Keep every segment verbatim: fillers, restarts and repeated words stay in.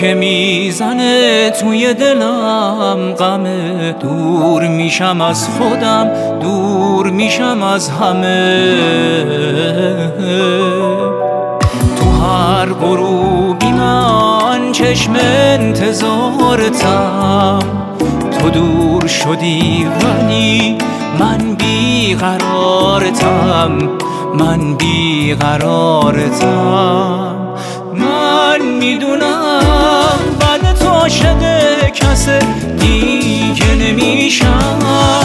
که میزنه توی دلم غمه، دور میشم از خودم، دور میشم از همه. تو هر غروبی من چشم انتظارتم، تو دور شدی ولی من بیقرارتم، من بیقرارتم. من میدونم بعد تو عاشق کس دیگه نمیشم،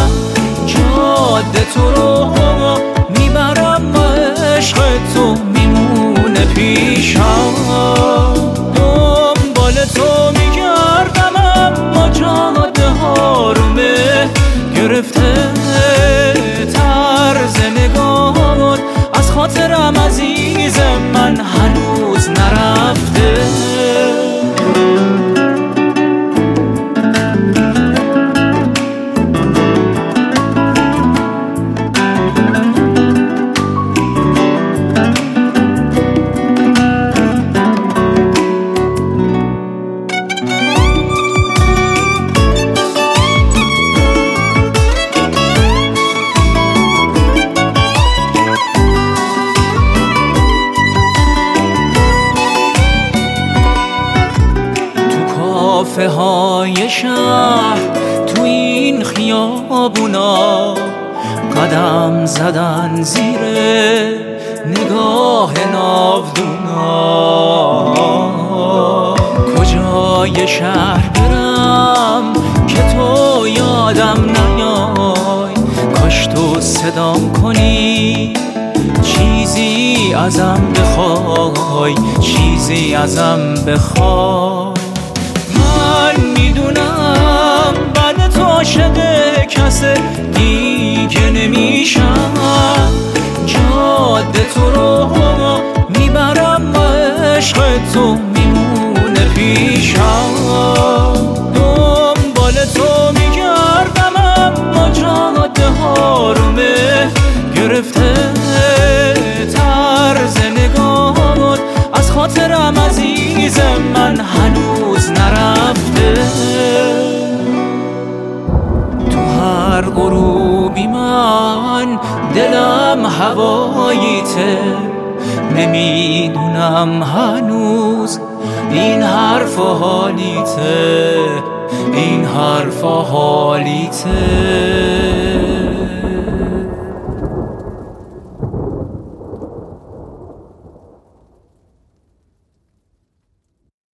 جاده تو رو میبرم، عشق تو میمونه پیشم. دنبال تو میگردم اما جاده ها رو به گرفته، طرز نگاهت از خاطرم عزیز من هنوز نرفته. کافه های شهر تو این خیابونا، قدم زدن زیر نگاه ناودونا. کجای شهر برم که تو یادم نیای، کاش تو صدام کنی، چیزی ازم بخوای، چیزی ازم بخوای. من میدونم بعد تو عاشق کس دیگه نمیشم، جاده تو رو میبرم، عشق تو میمونه پیشم. دنبال تو میگردم اما جاده ها رو به گرفته، طرز نگاهت از خاطرم عزیز من هنوز نرفته. تو هر غروبی من دلم هواییته، نمیدونم هنوز این حرف حالیته، این حرف حالیته.